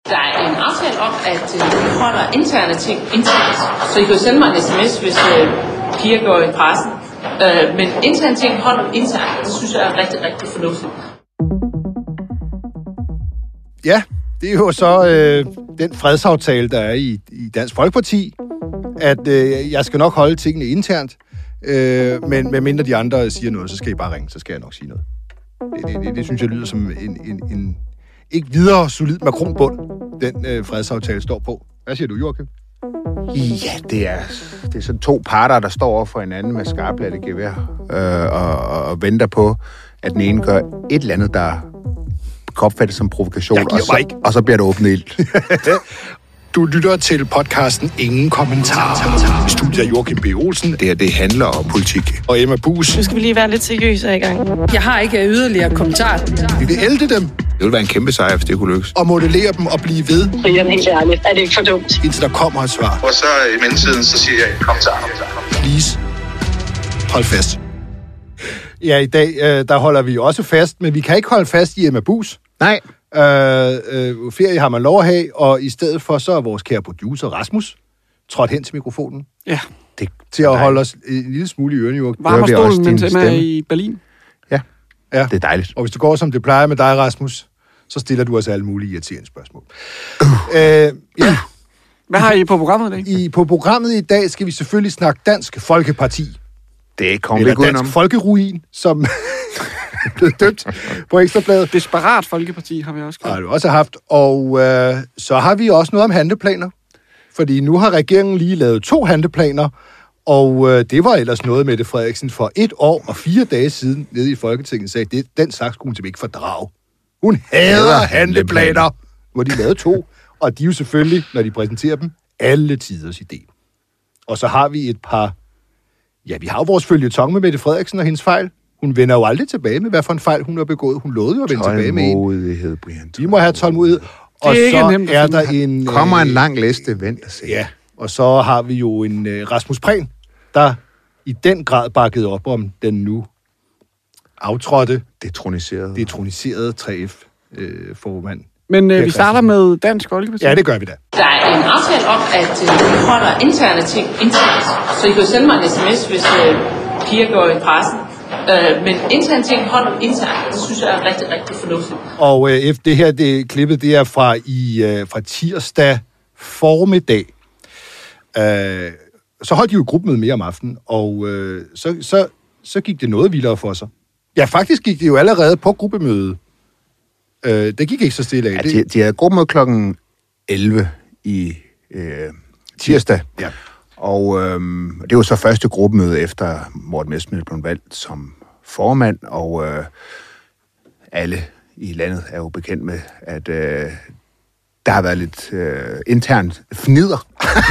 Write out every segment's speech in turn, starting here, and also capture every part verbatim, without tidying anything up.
Der er en aftale om, at øh, vi holder interne ting internt. Så I kan sende mig en sms, hvis øh, piger går i pressen. Øh, men interne ting holder vi internt. Det synes jeg er rigtig, rigtig fornuftigt. Ja, det er jo så øh, den fredsaftale, der er i, i Dansk Folkeparti, at øh, jeg skal nok holde tingene internt, øh, men medmindre de andre siger noget, så skal I bare ringe, så skal jeg nok sige noget. Det, det, det, det synes jeg lyder som en, en, en ikke videre solid makronbund, den øh, fredsaftale står på. Hvad siger du, Joachim? Ja, det er, det er sådan to parter, der står over for hinanden med skarplatte gevær øh, og, og venter på, at den ene gør et eller andet, der kan opfattes som provokation, og så, og så bliver det åbnet ild. Du lytter til podcasten Ingen Kommentarer. Studiet Joachim B. Olsen. Det her, det handler om politik. Og Emma Buus. Nu skal vi lige være lidt seriøse i gang. Jeg har ikke yderligere kommentarer. Vi vil ælde dem. Det ville være en kæmpe sejr, hvis det kunne lykkes. Og modellere dem og blive ved. Brian, helt ærligt, er det ikke for dumt? Indtil der kommer et svar. Og så i mellemtiden, så siger jeg kommentarer. Please. Hold fast. Ja, i dag, øh, der holder vi også fast, men vi kan ikke holde fast i Emma Buus. Nej. Øh, øh, ferie har man lov at have, og i stedet for, så er vores kære producer Rasmus trådt hen til mikrofonen. Ja. Det, til at holde os en lille smule i ørene, Joachim. Varmer stolen, mens Emma er i Berlin. Ja. Ja, det er dejligt. Og hvis du går, som det plejer med dig, Rasmus, så stiller du os alle mulige irriterende spørgsmål. Uh. Øh, ja. Hvad har I på programmet i dag? I, på programmet i dag skal vi selvfølgelig snakke Dansk Folkeparti. Det kommer Eller ikke udenom. Dansk Folkeruin, som blev døbt på Ekstrabladet. Desperat Folkeparti har vi også har du også haft. Og øh, så har vi også noget om handleplaner. Fordi nu har regeringen lige lavet to handleplaner, og øh, det var ellers noget, Mette Frederiksen for et år og fire dage siden nede i Folketinget sagde, det, den slags skulle hun simpelthen ikke fordrage. Hun hader handleplaner. Nu har de lavet to, og de er jo selvfølgelig, når de præsenterer dem, alle tiders idé. Og så har vi et par... Ja, vi har jo vores føljeton med Mette Frederiksen og hendes fejl. Hun vender jo aldrig tilbage med, hvad for en fejl hun har begået. Hun lovede jo at vende tilbage med en. Tålmodighed, Brian. Vi må have tålmodighed. Og så er der en... Kommer en lang liste, vent og se. Ja, og så har vi jo en uh, Rasmus Prehn, der i den grad bakkede op om den nu aftrådte, detroniserede, detroniserede tre F-formand. Men øh, vi starter med Dansk Folkeparti. Ja, det gør vi da. Der er en aftale om, at øh, vi holder interne ting internt. Så I kan sende mig en sms, hvis øh, piger går i pressen. Øh, men interne ting holder vi internt. Det synes jeg er rigtig, rigtig fornuftigt. Og øh, det her det, klippet, det er fra, i, øh, fra tirsdag formiddag. Øh, så holdt de jo gruppemøde mere om aftenen, og øh, så, så, så gik det noget vildere for sig. Ja, faktisk gik det jo allerede på gruppemødet. Øh, det gik ikke så stille af. Ja, de, de havde gruppemøde klokken elleve i øh, tirsdag. Ja. Og øh, det var så første gruppemøde efter Morten Messerschmidt blev valgt som formand, og øh, alle i landet er jo bekendt med, at øh, der har været lidt øh, internt fnider.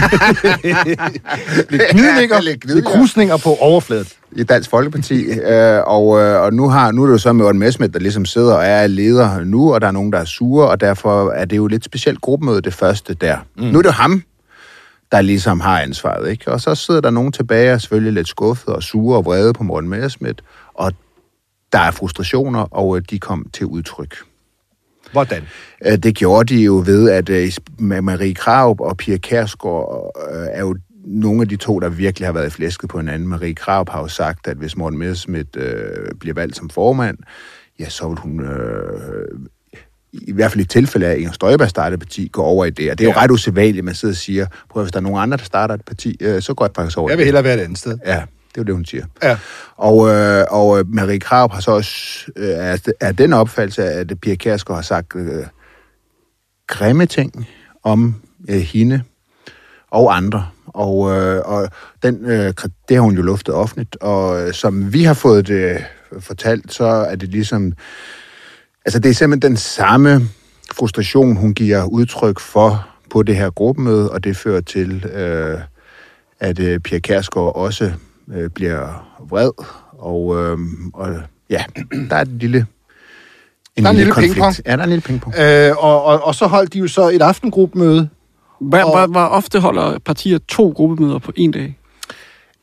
lidt gnidninger, lidt, lidt krusninger på overfladen. I Dansk Folkeparti, øh, og, øh, og nu, har, nu er det jo så med Morten Messerschmidt, der ligesom sidder og er leder nu, og der er nogen, der er sure, og derfor er det jo lidt specielt gruppemøde, det første der. Mm. Nu er det jo ham, der ligesom har ansvaret, ikke? Og så sidder der nogen tilbage og selvfølgelig lidt skuffet og sure og vrede på Morten Messerschmidt, og der er frustrationer, og de kom til udtryk. Hvordan? Det gjorde de jo ved, at Marie Krarup og Pia Kjærsgaard er jo nogle af de to, der virkelig har været i flæsket på hinanden. Marie Krarup har jo sagt, at hvis Morten Messerschmidt øh, bliver valgt som formand, ja, så vil hun... Øh, i hvert fald i tilfælde af, at Inger Støjberg starter et parti, går over i det. Og det er jo ret usædvanligt, at man sidder og siger, prøv hvis der er nogen andre, der starter et parti, øh, så går jeg faktisk over. Jeg vil hellere være et andet sted. Ja, det er jo det, hun siger. Ja. Og, øh, og Marie Krarup har så også, øh, er, er den opfattelse, at Pia Kjærsgaard har sagt øh, grimme ting om øh, hende og andre. Og, øh, og den, øh, det har hun jo luftet offentligt. Og øh, som vi har fået det fortalt, så er det ligesom... Altså, det er simpelthen den samme frustration, hun giver udtryk for på det her gruppemøde, og det fører til, øh, at øh, Pia Kjærsgaard også øh, bliver vred. Og, øh, og ja, der er en lille, en der er lille, lille konflikt. Pingpong. Ja, der er en lille pingpong. Øh, og, og, og så holdt de jo så et aftengruppemøde. Hvor, og... hvor ofte holder partier to gruppemøder på en dag?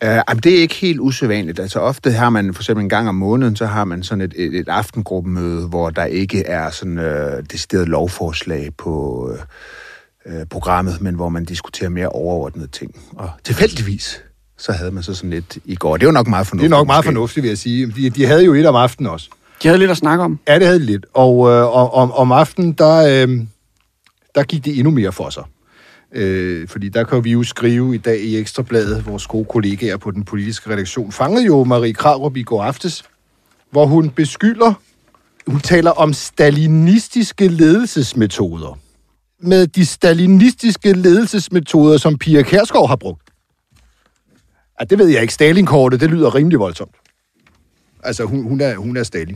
Uh, det er ikke helt usædvanligt. Altså ofte har man for eksempel en gang om måneden, så har man sådan et, et, et aftengruppemøde, hvor der ikke er sådan uh, decideret lovforslag på uh, uh, programmet, men hvor man diskuterer mere overordnede ting. Og tilfældigvis, så havde man så sådan lidt i går. Det er jo nok meget fornuftigt. Det er nok meget måske. fornuftigt, vil jeg sige. De, de havde jo et om aftenen også. De havde lidt at snakke om. Ja, det havde de lidt. Og øh, om, om aftenen, der, øh, der gik det endnu mere for sig. Øh, fordi der kan vi jo skrive i dag i Ekstrabladet, vores gode kollegaer på den politiske redaktion, fangede jo Marie Krarup i går aftes, hvor hun beskylder, hun taler om stalinistiske ledelsesmetoder. Med de stalinistiske ledelsesmetoder, som Pia Kjærsgaard har brugt. Ja, det ved jeg ikke. Stalin-kortet, det lyder rimelig voldsomt. Altså, hun, hun, er, hun er Stalin.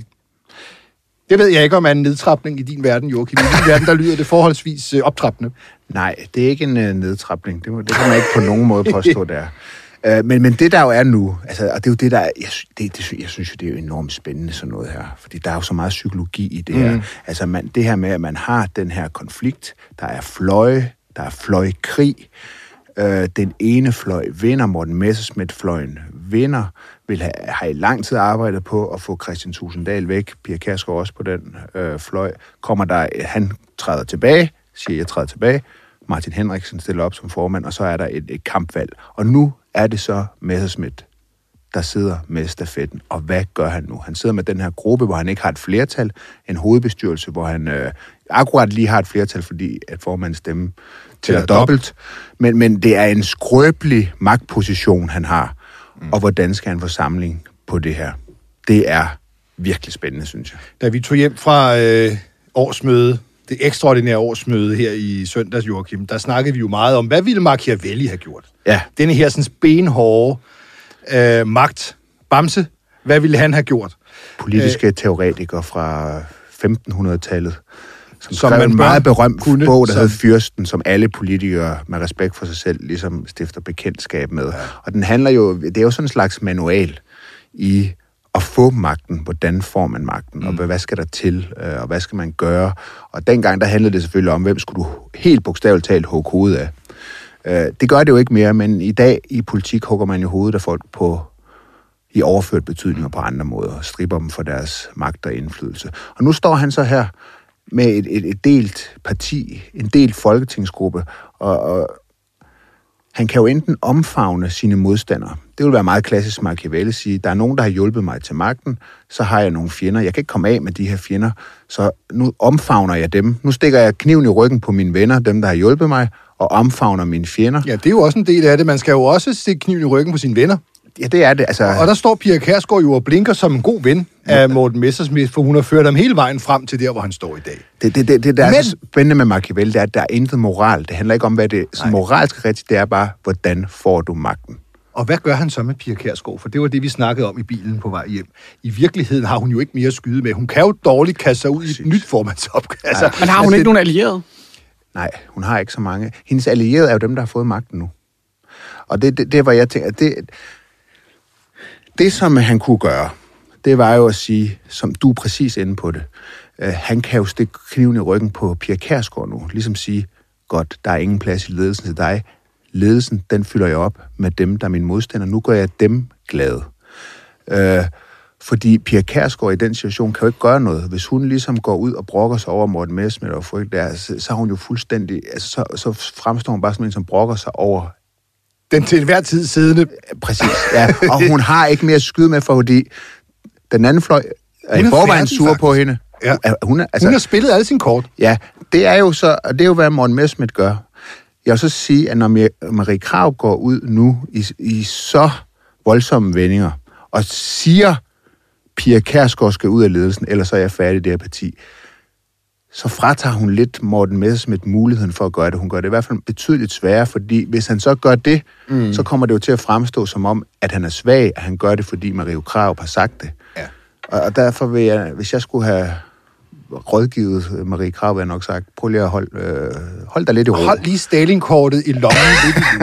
Det ved jeg ikke, om er en nedtrapning i din verden, Joachim. I din verden, der lyder det forholdsvis øh, optrappende. Nej, det er ikke en øh, nedtrapning. Det, må, det kan man ikke på nogen måde påstå, det er. Uh, men, men det, der jo er nu, altså, og det er jo det, der... Jeg, det, det, jeg synes jo, det er jo enormt spændende, sådan noget her. Fordi der er jo så meget psykologi i det her. Mm. Altså, man, det her med, at man har den her konflikt, der er fløje, der er fløjkrig. Uh, den ene fløj vinder, Morten Messerschmidt-fløjen vinder, vil have, har i lang tid arbejdet på at få Kristian Thulesen Dahl væk. Pia Kjærsgaard også på den øh, fløj. Kommer der, han træder tilbage, siger jeg træder tilbage. Martin Henriksen stiller op som formand, og så er der et, et kampvalg. Og nu er det så Messerschmidt, der sidder med stafetten. Og hvad gør han nu? Han sidder med den her gruppe, hvor han ikke har et flertal. En hovedbestyrelse, hvor han øh, akkurat lige har et flertal, fordi at formandens stemme tæller dobbelt. Men, men det er en skrøbelig magtposition, han har. Mm. Og hvordan skal han få samling på det her? Det er virkelig spændende, synes jeg. Da vi tog hjem fra øh, årsmøde, det ekstraordinære årsmøde her i søndags, Joachim, der snakkede vi jo meget om, hvad ville Machiavelli have gjort? Ja. Denne her sådan benhårde øh, magt. Bamse, hvad ville han have gjort? Politiske øh, teoretikere fra femtenhundredetallet, som, som skrev man en meget berømt kunne, bog, der som... hed Fyrsten, som alle politikere med respekt for sig selv ligesom stifter bekendtskab med. Ja. Og den handler jo, det er jo sådan en slags manual i at få magten. Hvordan får man magten, mm. og hvad skal der til, og hvad skal man gøre? Og dengang, der handlede det selvfølgelig om, hvem skulle du helt bogstaveligt talt hugge hovedet af. Det gør det jo ikke mere, men i dag i politik hugger man jo hovedet af folk på i overført betydninger på andre måder, stripper dem for deres magt og indflydelse. Og nu står han så her med et, et, et delt parti, en delt folketingsgruppe, og, og han kan jo enten omfavne sine modstandere. Det vil være meget klassisk Machiavelli sige, der er nogen, der har hjulpet mig til magten, så har jeg nogle fjender. Jeg kan ikke komme af med de her fjender, så nu omfavner jeg dem. Nu stikker jeg kniven i ryggen på mine venner, dem, der har hjulpet mig, og omfavner mine fjender. Ja, det er jo også en del af det. Man skal jo også stikke kniven i ryggen på sine venner. Ja, det er det. Altså... Og der står Pia Kjærsgaard jo og blinker som en god ven af Morten Messerschmidt, for hun har ført ham hele vejen frem til der, hvor han står i dag. Det, det, det, det der Men... er så spændende med Machiavelli, det er, at der er intet moral. Det handler ikke om, hvad det er moralsk rigtigt, det er bare, hvordan får du magten. Og hvad gør han så med Pia Kjærsgaard? For det var det, vi snakkede om i bilen på vej hjem. I virkeligheden har hun jo ikke mere at skyde med. Hun kan jo dårligt kaste sig ud Præcis. i et nyt formandsopgave. Altså, Men har hun altså, ikke nogen allierede? Nej, hun har ikke så mange. Hendes allierede er jo dem, der har fået magten nu. Og det, det, det var jeg tænker, det... Det, som han kunne gøre, det var jo at sige, som du er præcis inde på det, øh, han kan jo stikke kniven i ryggen på Pia Kjærsgaard nu. Ligesom sige, godt, der er ingen plads i ledelsen til dig. Ledelsen, den fylder jeg op med dem, der er mine modstandere. Nu gør jeg dem glade. Øh, fordi Pia Kjærsgaard i den situation kan jo ikke gøre noget. Hvis hun ligesom går ud og brokker sig over Morten Messerschmidt og frygt der, så, så har hun jo fuldstændig... Altså, så, så fremstår hun bare som en, som brokker sig over... Den til enhver tid siddende. Præcis, ja. Og hun har ikke mere at skyde med, fordi den anden fløj er i forvejen sur på hende. Ja. Hun, er, altså, hun har spillet alle sine kort. Ja, det er jo så, og det er jo, hvad Morten Messerschmidt gør. Jeg vil så sige, at når Marie Krarup går ud nu i, i så voldsomme vendinger, og siger, Pia Kjærsgaard skal ud af ledelsen, ellers så er jeg færdig i det her parti, så fratager hun lidt Morten Messerschmidt muligheden for at gøre det. Hun gør det i hvert fald betydeligt sværere, fordi hvis han så gør det, mm. så kommer det jo til at fremstå som om, at han er svag, at han gør det, fordi Marie Krarup har sagt det. Ja. Og, og derfor vil jeg, hvis jeg skulle have rådgivet Marie Krarup, har jeg nok sagt, prøv lige at holde øh, hold dig lidt i ro. Hold lige Stalin-kortet i lommen lidt i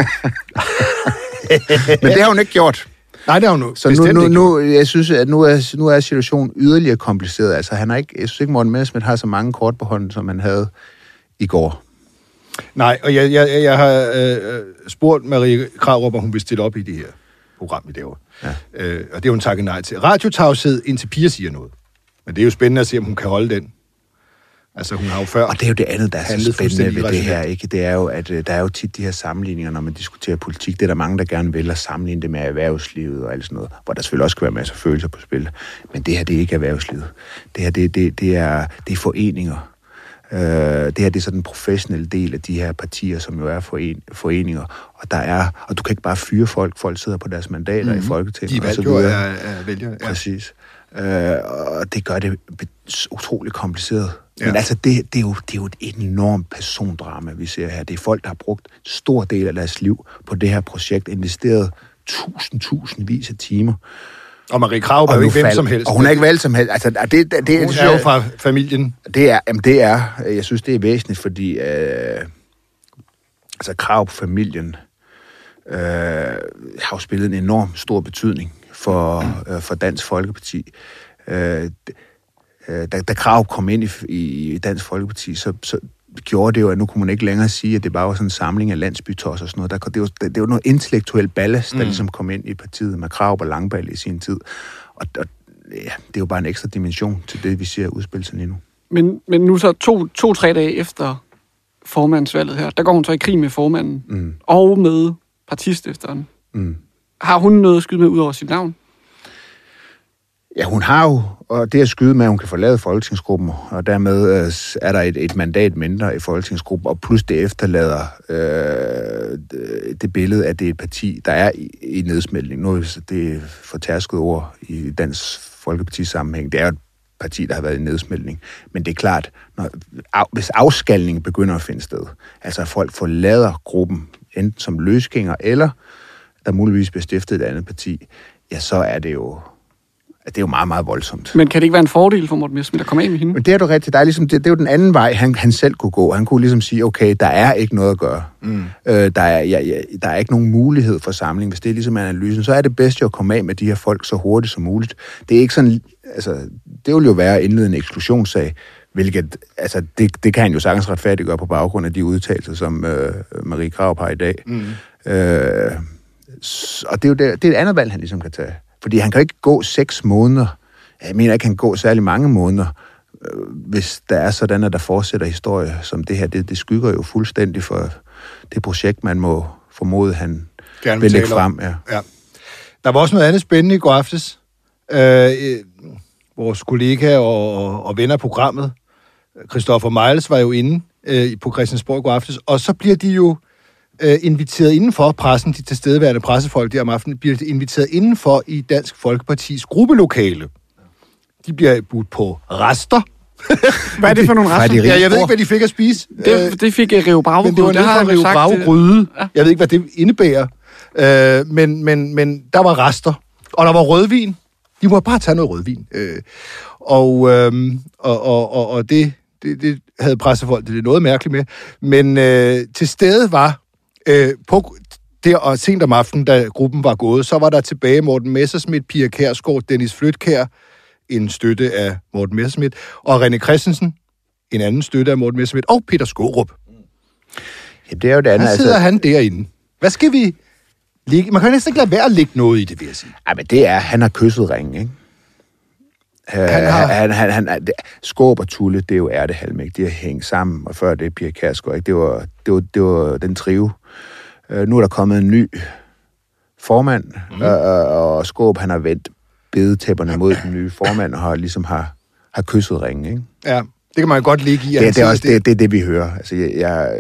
Men det har hun ikke gjort. Nej, det har hun nu. Så nu, nu, nu, jeg synes, at nu er, nu er situationen yderligere kompliceret. Altså, han har ikke, jeg synes ikke, Morten Messerschmidt har så mange kort på hånden, som han havde i går. Nej, og jeg, jeg, jeg har øh, spurgt Marie Krarup, om hun vil stille op i det her. program, vi laver. Ja. Øh, og det er hun takket nej til. Radiotavshed, indtil Pia siger noget. Men det er jo spændende at se, om hun kan holde den. Altså, hun har jo før... Og det er jo det andet, der er så spændende ved det her, rationelt. ikke? Det er jo, at øh, der er jo tit de her sammenligninger, når man diskuterer politik. Det er der mange, der gerne vil at sammenligne det med erhvervslivet og alt sådan noget, hvor der selvfølgelig også kan være masser af følelser på spil. Men det her, det er ikke erhvervslivet. Det her, det, det, det, er, det er foreninger. Øh, det her, det er sådan en professionel del af de her partier, som jo er foren, foreninger. Og der er... Og du kan ikke bare fyre folk. Folk sidder på deres mandater mm-hmm. i Folketinget. De er valgt jo af, af vælgere. Ja. Præcis. Øh, og det gør det utroligt kompliceret. Ja. Men altså, det, det, er jo, det er jo et enormt persondrama, vi ser her. Det er folk, der har brugt en stor del af deres liv på det her projekt, investeret tusind, tusindvis af timer. Og Marie Krarup er jo ikke hvem som helst. Og hun er ikke valgt som helst. Altså, det, det, det, det, hun det, er jo fra familien. Det er, jamen det er, jeg synes, det er væsentligt, fordi øh, altså Krarup-familien øh, har jo spillet en enorm stor betydning for, øh, for Dansk Folkeparti. Øh, Da, da Krarup kom ind i, i Dansk Folkeparti, så, så gjorde det jo, at nu kunne man ikke længere sige, at det bare var sådan en samling af landsbytos og sådan noget. Der, det, var, det, det var noget intellektuelt ballast, der mm. ligesom kom ind i partiet med Krarup og Langballe i sin tid. Og, og ja, det er jo bare en ekstra dimension til det, vi ser udspille sig lige nu. Men, men nu så to, to-tre dage efter formandsvalget her, der går hun så i krig med formanden mm. og med partistifteren. Mm. Har hun noget at skyde med ud over sit navn? Ja, hun har jo, og det at skyde med, at hun kan forlade folketingsgruppen, og dermed øh, er der et, et mandat mindre i folketingsgruppen, og plus det efterlader øh, det billede, at det er et parti, der er i, i nedsmeltning. Nu er det fortærsket ord i Dansk Folkepartis sammenhæng. Det er jo et parti, der har været i nedsmeltning. Men det er klart, når, af, hvis afskalningen begynder at finde sted, altså at folk forlader gruppen, enten som løsgænger, eller der muligvis bliver stiftet et andet parti, ja, så er det jo... Det er jo meget, meget voldsomt. Men kan det ikke være en fordel for Morten Messerschmidt at komme af med hende? Men det er du rigtigt. Der er ligesom, det, det er jo den anden vej, han, han selv kunne gå. Han kunne ligesom sige, okay, der er ikke noget at gøre. Mm. Øh, der, er, ja, ja, der er ikke nogen mulighed for samling. Hvis det er ligesom analysen, så er det bedst jo at komme af med de her folk så hurtigt som muligt. Det er ikke sådan, altså, det vil jo være at indlede en eksklusionssag, hvilket, altså, det, det kan han jo sagtens retfærdiggøre på baggrund af de udtalelser, som øh, Marie Krarup har i dag. Mm. Øh, og det er jo det, det er et andet valg, han ligesom kan tage. Fordi han kan ikke gå seks måneder, jeg mener ikke, han kan gå særlig mange måneder, øh, hvis der er sådan, at der fortsætter historie som det her. Det, det skygger jo fuldstændig for det projekt, man må formode, han Gerne vil lægge frem. Ja. Ja. Der var også noget andet spændende i går aftes. Øh, vores kollega og, og, og ven af programmet, Christoffer Miles, var jo inde øh, på Christiansborg i går aftes, og så bliver de jo øh, inviteret indenfor, pressen, de tilstedeværende pressefolk der om aftenen, bliver de inviteret indenfor i Dansk Folkepartis gruppelokale. De bliver budt på rester. Hvad er det for nogle rester? Ja, jeg ved ikke, hvad de fik at spise. Det, det fik Rio Bravo. Men det var noget fra Rio Bravo-gryde. Ja. Jeg ved ikke, hvad det indebærer. Øh, men, men, men der var rester. Og der var rødvin. De må bare tage noget rødvin. Øh, og, øh, og, og, og, og det, det, det havde pressefolk det er noget mærkeligt med. Men øh, til stede var øh, på der og sent om aftenen, da gruppen var gået, så var der tilbage Morten Messerschmidt, Pia Kjærsgaard, Dennis Flydtkjær, en støtte af Morten Messerschmidt, og René Christensen, en anden støtte af Morten Messerschmidt, og Peter Skaarup. Ja, det er jo det andet. Der sidder altså... han derinde. Hvad skal vi ligge? Man kan næsten ikke lade være at lægge noget i det, vil jeg sige. Ej, men det er, han har kysset ringen, ikke? Han har... Han, han, han, han, Skaarup og Tulle, det er jo ærtehalmæk. De har hængt sammen, og før det er Pia Kjærsgaard, ikke? Det var, det var, det var den trio. Uh, nu er der kommet en ny formand, mm. uh, og Skaarup, han har vendt bedetæpperne mod den nye formand, og har ligesom har, har kysset ringen, ikke? Ja, det kan man jo godt ligge i. Det, det er også det, det, det, vi hører. Altså, jeg, jeg har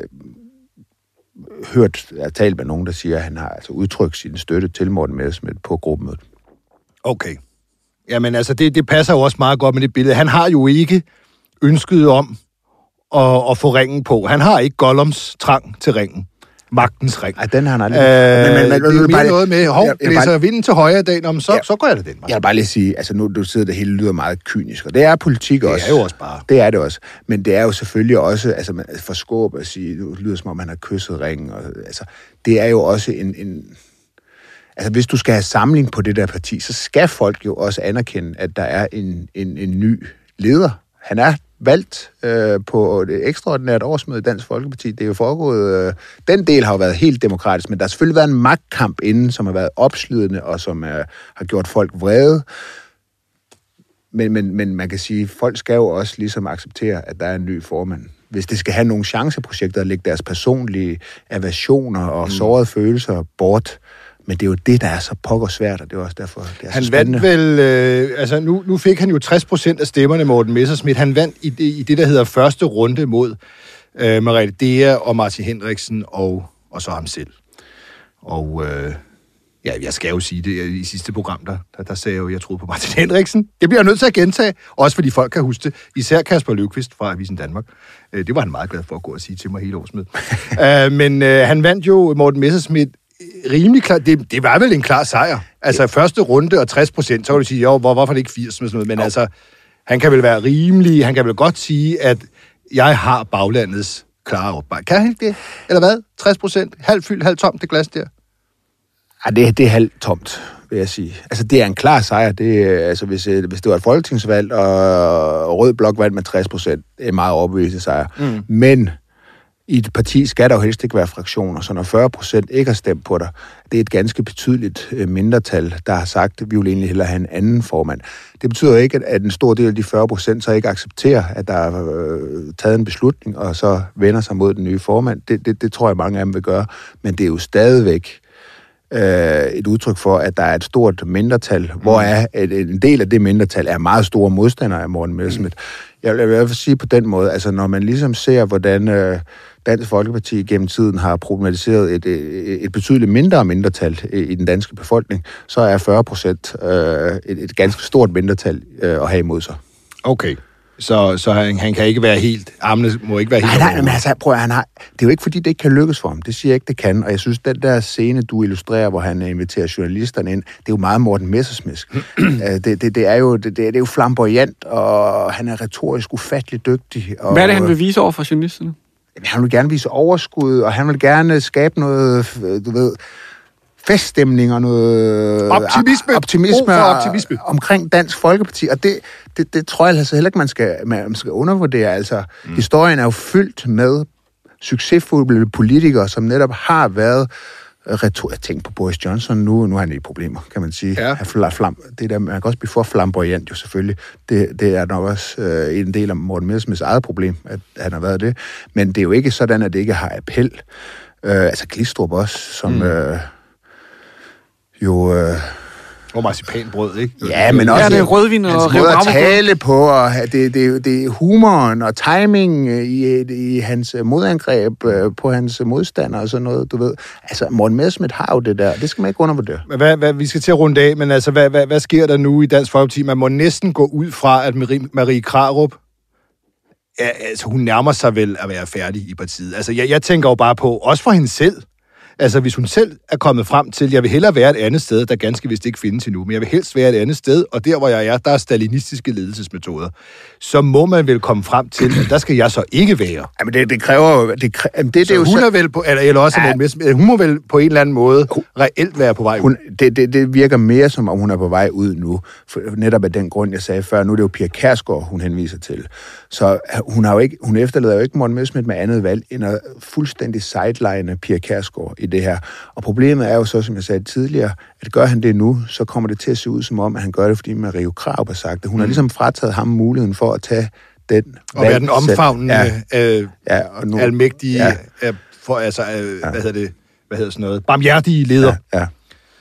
hørt, jeg har talt med nogen, der siger, at han har altså udtrykt sin støtte til Morten Messerschmidt på gruppemødet. Okay. Jamen altså, det, det passer jo også meget godt med det billede. Han har jo ikke ønsket om at, at få ringen på. Han har ikke Gollums trang til ringen. Magtens ring. Ej, den har han aldrig. Øh, men, men, men, det er mere bare, noget med, hov, jeg, jeg blæser bare, vinden til højre i dag, så, ja, så går jeg da den vej. Jeg vil bare lige sige, altså nu du sidder det hele lyder meget kynisk, og det er politik det også. Det er jo også bare. Det er det også. Men det er jo selvfølgelig også, altså man, for Skaarup at sige, det lyder som om, man har kysset ringen, og, altså, det er jo også en, en... Altså hvis du skal have samling på det der parti, så skal folk jo også anerkende, at der er en, en, en ny leder. Han er valgt øh, på et ekstraordinært årsmøde i Dansk Folkeparti. Det er jo foregået... Øh, den del har jo været helt demokratisk, men der har selvfølgelig været en magtkamp inden, som har været opslidende, og som øh, har gjort folk vrede. Men, men, men man kan sige, at folk skal jo også ligesom acceptere, at der er en ny formand. Hvis det skal have nogle chanceprojekter at lægge deres personlige aversioner og mm. sårede følelser bort. Men det er jo det, der er så pokker svært, og det er også derfor, det er han så spændende. vandt vel... Øh, altså, nu, nu fik han jo tres procent af stemmerne, Morten Messerschmidt. Han vandt i det, i det der hedder første runde mod øh, Merete Dea og Martin Henriksen og, og så ham selv. Og... Øh, Ja, jeg skal jo sige det i sidste program, der, der, der sagde jeg jo, jeg troede på Martin Henriksen. Det bliver jeg nødt til at gentage, også fordi folk kan huske det. Især Kasper Løvqvist fra Avisen Danmark. Det var han meget glad for at gå og sige til mig hele årsmødet. uh, men uh, han vandt jo Morten Messerschmidt rimelig klart. Det, det var vel en klar sejr. Altså ja. Første runde og tres procent, så kan du sige, jo, hvor, hvorfor er det ikke firs med sådan noget? Men jo. Altså, han kan vel være rimelig, han kan vel godt sige, at jeg har baglandets klare opbakning. Kan han ikke det? Eller hvad? tres procent? Halvt fyldt, halvt tomt det glas der? Ja, det, det er halvt tomt, vil jeg sige. Altså, det er en klar sejr. Det, altså, hvis, hvis det var et folketingsvalg, og Rød Blok vandt med tres procent, det er en meget overbevisende sejr. Mm. Men i et parti skal der jo helst ikke være fraktioner, så når fyrre procent ikke har stemt på dig, det er et ganske betydeligt mindretal, der har sagt, at vi vil egentlig hellere have en anden formand. Det betyder jo ikke, at en stor del af de fyrre procent så ikke accepterer, at der er øh, taget en beslutning, og så vender sig mod den nye formand. Det, det, det tror jeg, mange af dem vil gøre. Men det er jo stadigvæk et udtryk for, at der er et stort mindretal, mm. hvor er, et, en del af det mindretal er meget store modstandere af Morten Messerschmidt. Mm. Jeg vil i hvert fald sige på den måde, altså når man ligesom ser, hvordan øh, Dansk Folkeparti gennem tiden har problematiseret et, et, et betydeligt mindre mindretal i den danske befolkning, så er fyrre procent øh, et, et ganske stort mindretal øh, at have imod sig. Okay. Så, så han, han kan ikke være helt... Armene må ikke være helt... Nej, nej, men altså, prøv at, han har... Det er jo ikke, fordi det ikke kan lykkes for ham. Det siger jeg ikke, det kan. Og jeg synes, den der scene, du illustrerer, hvor han inviterer journalisterne ind, det er jo meget Morten Messerschmidt. det, det, det, er jo, det, det er jo flamboyant, og han er retorisk ufattelig dygtig. Og, hvad er det, han vil vise over for journalisterne? Han vil gerne vise overskud, og han vil gerne skabe noget, du ved... feststemning og noget optimisme, optimisme, optimisme omkring Dansk Folkeparti, og det, det, det tror jeg altså heller ikke, man skal, man skal undervurdere. Altså, mm. historien er jo fyldt med succesfulde politikere, som netop har været retor... Jeg tænker på Boris Johnson nu, nu har han i problemer, kan man sige. Ja. Flam, det der, man kan også blive for flamboyant jo selvfølgelig. Det, det er nok også øh, en del af Morten Messerschmidts eget problem, at han har været det. Men det er jo ikke sådan, at det ikke har appel. Øh, altså Glistrup også, som... Mm. Øh, jo... Øh, og marcipanbrød, ikke? Ja, men også... Ja, det er rødvin og hans måde at tale på, og det, det, det er humoren og timing i, i hans modangreb på hans modstander og sådan noget, du ved. Altså, Morten Messerschmidt har jo det der. Det skal man ikke undervurdere. Hvad, hvad, vi skal til at runde af, men altså, hvad, hvad, hvad sker der nu i Dansk Folkeparti? Man må næsten gå ud fra, at Marie, Marie Krarup, ja, altså, hun nærmer sig vel at være færdig i partiet. Altså, jeg, jeg tænker jo bare på, også for hende selv, altså, hvis hun selv er kommet frem til, jeg vil hellere være et andet sted, der ganske vist ikke findes endnu, men jeg vil helst være et andet sted, og der, hvor jeg er, der er stalinistiske ledelsesmetoder, så må man vel komme frem til, at der skal jeg så ikke være. Jamen, det, det kræver jo... Det, kræ... det, det så er jo hun så... er vel på... Eller, eller også, ja. med, hun må vel på en eller anden måde reelt være på vej ud. Hun, det, det, det virker mere, som om hun er på vej ud nu. For netop af den grund, jeg sagde før, nu er det jo Pia Kjærsgaard, hun henviser til. Så hun, har jo ikke, hun efterlader jo ikke Morten Messerschmidt med andet valg, end at fuldstændig sideline Pia Kjærsgaard i det her. Og problemet er jo så, som jeg sagde tidligere, at gør han det nu, så kommer det til at se ud som om, at han gør det, fordi Marie Krarup har sagt det. Hun mm. har ligesom frataget ham muligheden for at tage den og være den omfavnende, ja. øh, ja, og nu, almægtige, ja. øh, for, altså, øh, ja. hvad hedder det, hvad hedder sådan noget, barmhjertige leder. Ja, ja.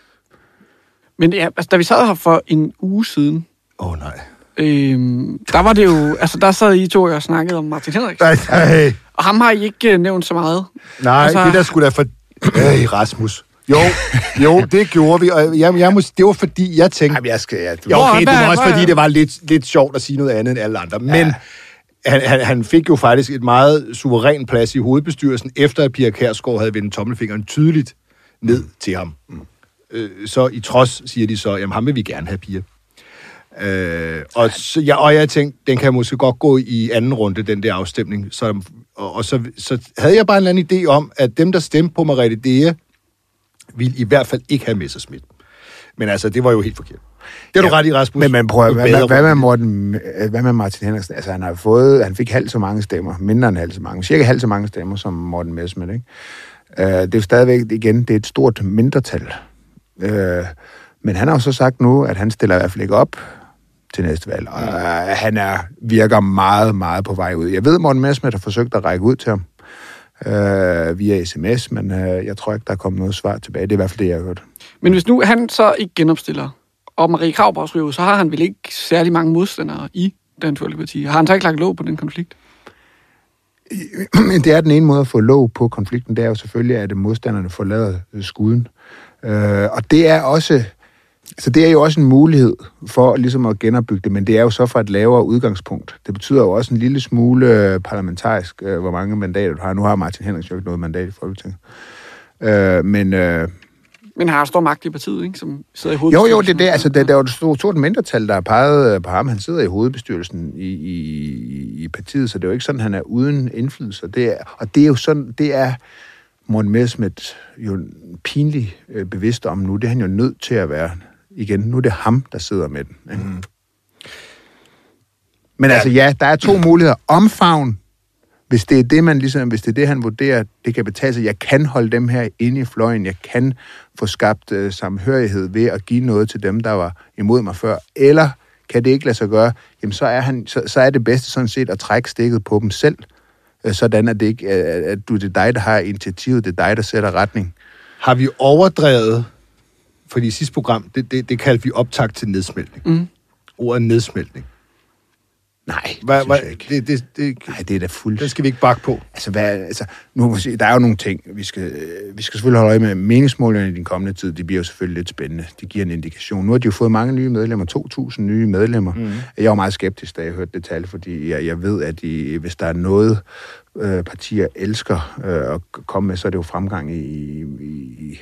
Men ja, altså, da vi sad her for en uge siden, åh oh, nej, øhm, der var det jo, altså der sad I to og snakkede om Martin Henriksen. Nej, nej. Og ham har I ikke nævnt så meget. Nej, altså, det der skulle da for... Øh, Rasmus. Jo, jo, det gjorde vi, og jeg, jeg må, det var fordi, jeg tænkte... Jamen, jeg skal... Ja, du... Jo, okay, det var også fordi, det var lidt, lidt sjovt at sige noget andet end alle andre, men ja. han, han, han fik jo faktisk et meget suveræn plads i hovedbestyrelsen, efter at Pia Kjærsgaard havde vendt tommelfingeren tydeligt ned mm. til ham. Mm. Øh, så i trods, siger de så, jamen ham vil vi gerne have, Pia. Øh, og, så, ja, og jeg tænkte, den kan måske godt gå i anden runde, den der afstemning. Så, og, og så, så havde jeg bare en eller anden idé om, at dem, der stemte på Merete Dea, ville i hvert fald ikke have Messerschmidt. Men altså, det var jo helt forkert. Det er ja, du ret i, Rasmus. Men man prøver, hvad, hvad, hvad, med Morten, hvad med Martin Henriksen? Altså, han har fået, han fik halvt så mange stemmer, mindre end halvt så mange, cirka halvt så mange stemmer som Morten Messerschmidt, ikke? Uh, det er jo stadigvæk, igen, det er et stort mindretal. Uh, men han har jo så sagt nu, at han stiller i hvert fald ikke op til næste valg, og uh, han er, virker meget, meget på vej ud. Jeg ved, at Morten Messerschmidt har forsøgt at række ud til ham uh, via sms, men uh, jeg tror ikke, der er kommet noget svar tilbage. Det er i hvert fald det, jeg har hørt. Men hvis nu han så ikke genopstiller, og Marie Krarup også ryger, så har han vel ikke særlig mange modstandere i Dansk Folkeparti. Har han så ikke lagt låg på den konflikt? Det er den ene måde at få låg på konflikten, det er jo selvfølgelig, at modstanderne forlader skuden. Øh, og det er også, så det er jo også en mulighed for ligesom at genopbygge det, men det er jo så fra et lavere udgangspunkt. Det betyder jo også en lille smule parlamentarisk, øh, hvor mange mandater du har. Nu har Martin Henriksen jo ikke noget mandat i Folketinget. Øh, men... Øh, Men har stor magt i partiet, ikke? Som sidder i hovedbestyrelsen. Jo, jo, det er det. Altså, der, der er jo et stort mindretal, der har peget på ham. Han sidder i hovedbestyrelsen i, i, i partiet, så det er jo ikke sådan, han er uden indflydelse. Det er, og det er jo sådan, det er Morten Messerschmidt jo pinligt øh, bevidst om nu. Det er han jo nødt til at være igen. Nu er det ham, der sidder med den. Ikke? Mm. Men ja. altså, ja, der er to muligheder. Omfavn. Hvis det er det, man ligesom, hvis det er det, han vurderer, det kan betale sig. Jeg kan holde dem her inde i fløjen. Jeg kan få skabt øh, samhørighed ved at give noget til dem, der var imod mig før. Eller kan det ikke lade sig gøre, jamen så er, han, så, så er det bedste sådan set at trække stikket på dem selv. Øh, sådan at det ikke øh, at du, det er dig, der har initiativet. Det er dig, der sætter retning. Har vi overdrevet, fordi i sidste program, det, det, det kaldte vi optakt til nedsmeltning. Mm. Ordet nedsmeltning. Nej, hvad, det hvad, synes jeg ikke. Det, det, det, Nej, det er da fuldt. Det skal vi ikke bakke på. Altså, hvad, altså nu må sige, der er jo nogle ting. Vi skal, vi skal selvfølgelig holde øje med meningsmålene i den kommende tid. Det bliver jo selvfølgelig lidt spændende. Det giver en indikation. Nu har de jo fået mange nye medlemmer. to tusind nye medlemmer. Mm. Jeg var meget skeptisk, da jeg hørte det tal, fordi jeg, jeg ved, at de, hvis der er noget, øh, partier elsker øh, at komme med, så er det jo fremgang i... i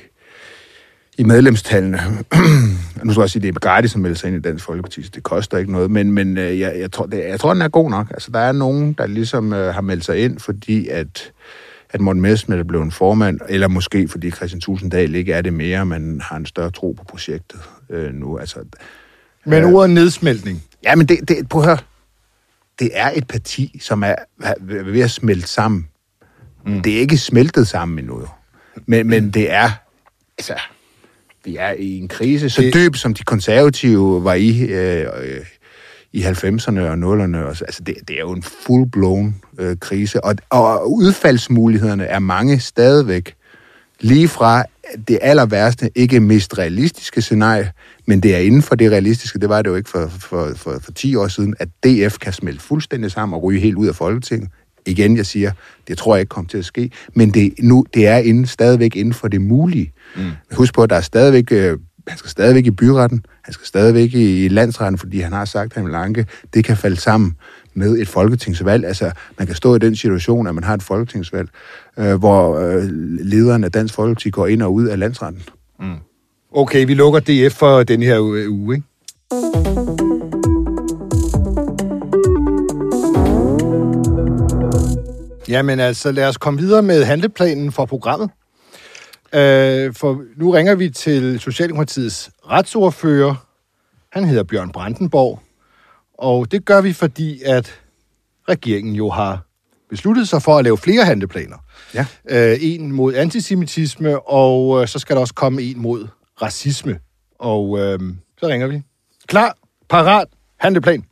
i medlemstallene. Nu skal jeg sige, at det er gratis at melde sig ind i Dansk Folkeparti, så det koster ikke noget, men, men jeg, jeg, tror, det, jeg tror, den er god nok. Altså, der er nogen, der ligesom øh, har meldt sig ind, fordi at, at Morten Messerschmidt er blevet en formand, eller måske fordi Kristian Thulesen Dahl ikke er det mere, men har en større tro på projektet øh, nu. Altså, men øh, ordet nedsmeltning? Ja, men det, det, prøv at høre. Det er et parti, som er ved at smelte sammen. Mm. Det er ikke smeltet sammen endnu, jo. Men, men det er... Altså, vi er i en krise, så dyb som de konservative var i øh, øh, i halvfemserne og nullerne. Altså, det, det er jo en full-blown øh, krise, og, og udfaldsmulighederne er mange stadigvæk. Lige fra det aller værste, ikke mest realistiske scenarie, men det er inden for det realistiske, det var det jo ikke for, for, for, for ti år siden, at D F kan smelte fuldstændig sammen og ryge helt ud af Folketinget. Igen, jeg siger, det tror jeg ikke kommer til at ske, men det, nu, det er inden, stadigvæk inden for det mulige. Mm. Husk på, at der er stadigvæk, øh, han skal stadigvæk i byretten, han skal stadigvæk i, i landsretten, fordi han har sagt, at han vil anke. Det kan falde sammen med et folketingsvalg. Altså, man kan stå i den situation, at man har et folketingsvalg, øh, hvor øh, lederen af Dansk Folkeparti går ind og ud af landsretten. Mm. Okay, vi lukker D F for den her uge, ikke? Jamen altså, lad os komme videre med handleplanen for programmet. Øh, for nu ringer vi til Socialdemokratiets retsordfører. Han hedder Bjørn Brandenborg. Og det gør vi, fordi at regeringen jo har besluttet sig for at lave flere handleplaner. Ja. Øh, en mod antisemitisme, og øh, så skal der også komme en mod racisme. Og øh, så ringer vi. Klar, parat, handleplan.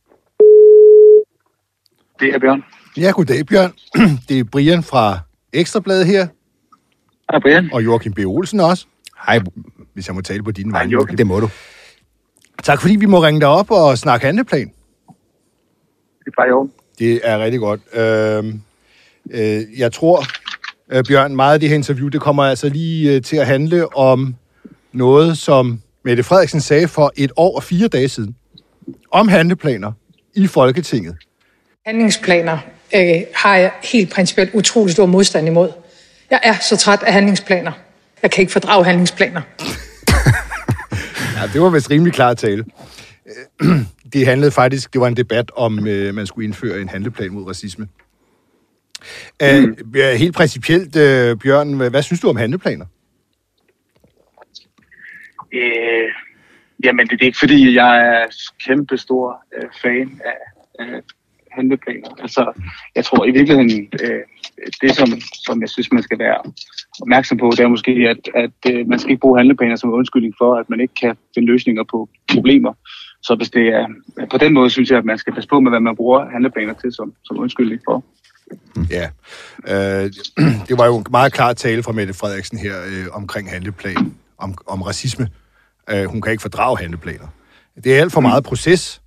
Det er Bjørn. Ja, goddag, Bjørn. Det er Brian fra Ekstrabladet her. Hej, Brian. Og Joachim B. Olsen også. Hej, hvis jeg må tale på din vej. Det må du. Tak fordi vi må ringe dig op og snakke handleplan. Det er bare i orden. Det er rigtig godt. Øh, øh, jeg tror, øh, Bjørn, meget af det her interview, det kommer altså lige øh, til at handle om noget, som Mette Frederiksen sagde for et år og fire dage siden. Om handleplaner i Folketinget. Handlingsplaner øh, har jeg helt principielt utrolig stor modstand imod. Jeg er så træt af handlingsplaner. Jeg kan ikke fordrage handlingsplaner. Ja, det var vist rimelig klar tale. Det handlede faktisk, det var en debat om, øh, man skulle indføre en handleplan mod racisme. Mm. Uh, helt principielt, uh, Bjørn, hvad, hvad synes du om handleplaner? Øh, jamen, det er ikke fordi, jeg er kæmpe stor øh, fan af, af handleplaner. Altså, jeg tror i virkeligheden, øh, det som, som jeg synes, man skal være opmærksom på, det er måske, at, at øh, man skal ikke bruge handleplaner som undskyldning for, at man ikke kan finde løsninger på problemer. Så hvis det er, på den måde synes jeg, at man skal passe på med, hvad man bruger handleplaner til som, som undskyldning for. Ja, øh, det var jo en meget klar tale fra Mette Frederiksen her øh, omkring handleplan, om, om racisme. Øh, hun kan ikke fordrage handleplaner. Det er alt for meget proces,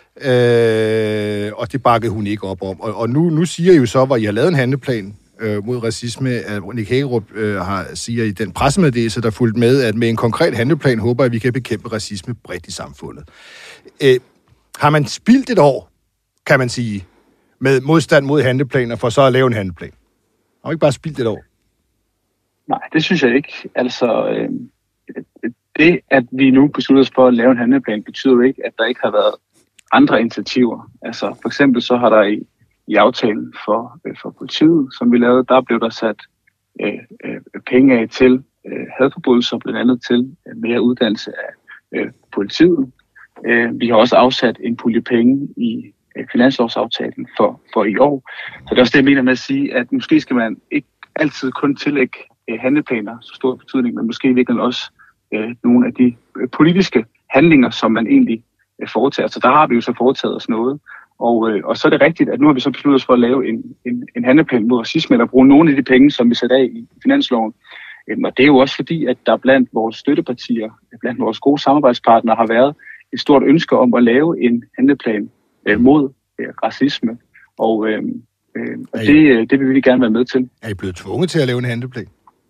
øh, og det bakkede hun ikke op om. Og, og nu, nu siger I jo så, hvor I har lavet en handleplan øh, mod racisme, at Nick Hækkerup øh, har, siger i den pressemeddelelse, der fulgte med, at med en konkret handleplan håber jeg, at vi kan bekæmpe racisme bredt i samfundet. Øh, har man spildt et år, kan man sige, med modstand mod handleplaner, for så at lave en handleplan? Har man ikke bare spildt et år? Nej, det synes jeg ikke. Altså, øh, det, at vi nu beslutter os for at lave en handleplan, betyder jo ikke, at der ikke har været andre initiativer. Altså, for eksempel så har der i, i aftalen for, øh, for politiet, som vi lavede, der blev der sat øh, øh, penge af til øh, hadforbrydelser, blandt andet til øh, mere uddannelse af øh, politiet. Øh, vi har også afsat en pulje penge i finanslovsaftalen for, for i år. Så det er også det, jeg mener med at sige, at måske skal man ikke altid kun tillægge eh, handleplaner så stor betydning, men måske virkelig også eh, nogle af de eh, politiske handlinger, som man egentlig eh, foretager. Så der har vi jo så foretaget os noget. Og, eh, og så er det rigtigt, at nu har vi så besluttet os for at lave en, en, en handleplan mod racisme, eller bruge nogle af de penge, som vi sætter af i finansloven. Eh, og det er jo også fordi, at der blandt vores støttepartier, blandt vores gode samarbejdspartnere, har været et stort ønske om at lave en handleplan mod øh, racisme, og, øh, øh, og det, øh, det vil vi gerne være med til. Er I blevet tvunget til at lave en handleplan?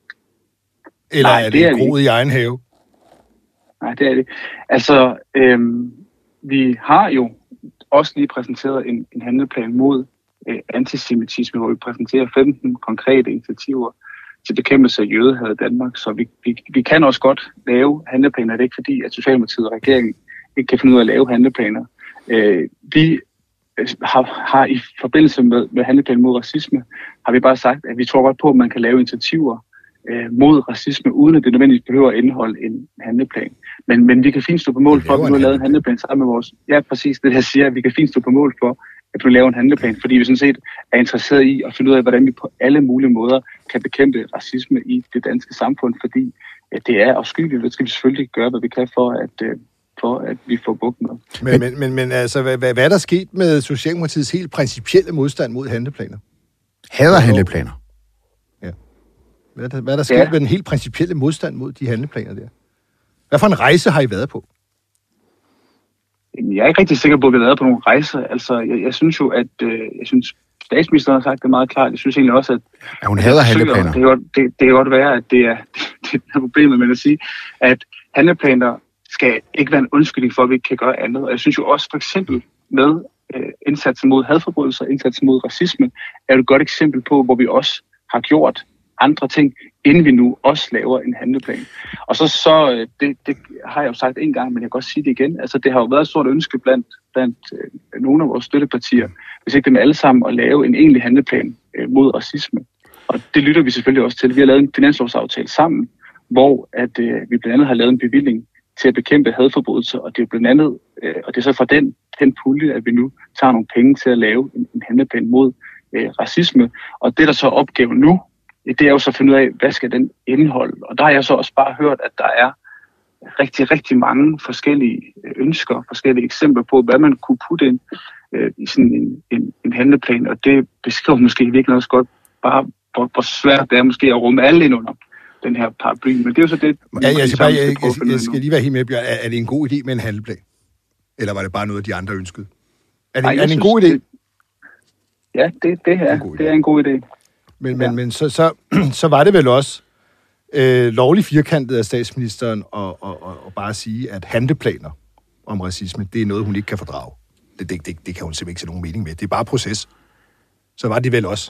Eller Nej, er det, det er en groet i egen have? Nej, det er det. Altså, øh, vi har jo også lige præsenteret en, en handleplan mod øh, antisemitisme, hvor vi præsenterer femten konkrete initiativer til bekæmpelse af jødehad i Danmark, så vi, vi, vi kan også godt lave handleplaner. Det er ikke fordi, at Socialdemokratiet og regeringen ikke kan finde ud af at lave handleplaner. Øh, vi har, har i forbindelse med, med handleplanen mod racisme, har vi bare sagt, at vi tror godt på, at man kan lave initiativer øh, mod racisme, uden at det nødvendigvis behøver at indeholde en handleplan. Men, men vi kan fint stå på mål for, at vi nu har lavet en handleplan sammen med vores... Ja, præcis det, jeg siger, at vi kan fint stå på mål for, at vi laver en handleplan, fordi vi sådan set er interesseret i at finde ud af, hvordan vi på alle mulige måder kan bekæmpe racisme i det danske samfund, fordi at det er afskyeligt, det skal vi selvfølgelig gøre, hvad vi kan for at... Øh, for at vi får bugt med. Men, men, men, men altså, hvad, hvad er der sket med Socialdemokratiets helt principielle modstand mod handleplaner? Hader handleplaner? Ja. Hvad er der, hvad er der sket ja. med den helt principielle modstand mod de handleplaner der? Hvad for en rejse har I været på? Jeg er ikke rigtig sikker på, at vi har været på nogle rejser. Altså, jeg, jeg synes jo, at øh, jeg synes, statsministeren har sagt det meget klart. Jeg synes egentlig også, at... Ja, hun hader handleplaner. Det kan, godt, det, det kan godt være, at det er, det, det er problemet med at sige, at handleplaner skal ikke være en undskyldning for, at vi ikke kan gøre andet. Og jeg synes jo også for eksempel med øh, indsatsen mod hadforbrydelser, indsatsen mod racisme, er et godt eksempel på, hvor vi også har gjort andre ting, inden vi nu også laver en handleplan. Og så, så det, det har jeg jo sagt en gang, men jeg kan godt sige det igen. Altså, det har jo været et stort ønske blandt, blandt øh, nogle af vores støttepartier, hvis ikke dem alle sammen, at lave en egentlig handleplan øh, mod racisme. Og det lytter vi selvfølgelig også til. Vi har lavet en finanslovsaftale sammen, hvor at, øh, vi blandt andet har lavet en bevilling til at bekæmpe hadforbrydelser, og det er blandt andet, øh, og det er så fra den, den pulje, at vi nu tager nogle penge til at lave en, en handleplan mod øh, racisme. Og det, der så er opgaven nu, det er jo så at finde ud af, hvad skal den indeholde? Og der har jeg så også bare hørt, at der er rigtig, rigtig mange forskellige ønsker, forskellige eksempler på, hvad man kunne putte ind øh, i sådan en, en, en handleplan, og det beskriver måske virkelig også godt bare, hvor, hvor svært det er måske at rumme alle ind under den her paraply. Men det er jo så det... Ja, jeg, skal bare, jeg, jeg, jeg, jeg skal lige være helt med, Bjørn. Er, er det en god idé med en handleplan? Eller var det bare noget, de andre ønskede? Er det, Ej, er det en god idé? Det, ja, det, det, er, det, det er en god idé. Men, men, ja. men så, så, så var det vel også øh, lovligt firkantet af statsministeren at, at, at, at bare sige, at handleplaner om racisme, det er noget, hun ikke kan fordrage. Det, det, det, det kan hun simpelthen ikke se nogen mening med. Det er bare proces. Så var det vel også.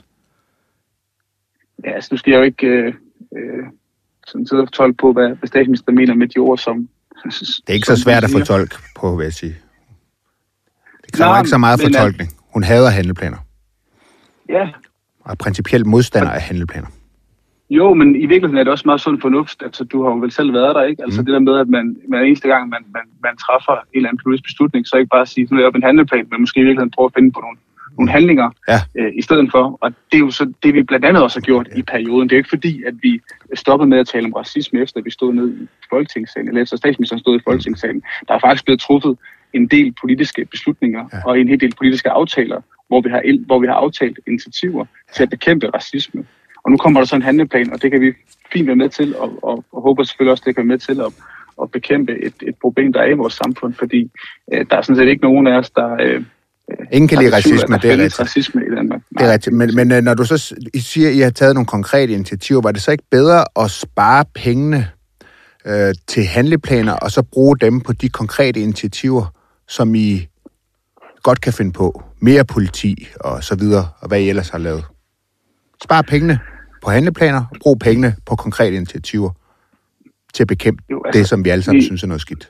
Ja, altså nu skal jeg jo ikke øh, øh, sådan sidde og fortolke på, hvad, hvad statsministeren mener med de ord, som... Det er ikke så svært at fortolke på, vil jeg sige. Det kræver Nej, ikke så meget fortolkning. Hun hader handleplaner. Ja. Og er principielt modstander af handleplaner. Jo, men i virkeligheden er det også meget sund fornuft. Altså, du har jo vel selv været der, ikke? Altså mm. det der med, at man, man eneste gang, man, man, man træffer en eller anden politisk beslutning, så ikke bare sige, nu laver vi en handleplan, men måske i virkeligheden prøve at finde på nogle, nogle handlinger ja. øh, i stedet for. Og det er jo så det, vi blandt andet også har gjort i perioden. Det er jo ikke fordi, at vi stoppede med at tale om racisme, efter vi stod ned i Folketingssalen, eller efter statsministeren stod i Folketingssalen. Der er faktisk blevet truffet en del politiske beslutninger ja. og en hel del politiske aftaler, hvor vi har, hvor vi har aftalt initiativer til at bekæmpe racisme. Og nu kommer der så en handleplan, og det kan vi fint være med til, og, og, og håber selvfølgelig også, det kan være med til at, at bekæmpe et, et problem, der er i vores samfund, fordi øh, der er sådan set ikke nogen af os, der... Øh, Ingen kan lide racisme, det er rigtigt. Racisme i Danmark. Det er rigtigt, men, men når du så siger, at I har taget nogle konkrete initiativer, var det så ikke bedre at spare pengene øh, til handleplaner, og så bruge dem på de konkrete initiativer, som I godt kan finde på? Mere politi og så videre, og hvad I ellers har lavet. Spare pengene på handleplaner, og brug pengene på konkrete initiativer til at bekæmpe jo, altså, det, som vi alle sammen vi, synes er noget skidt.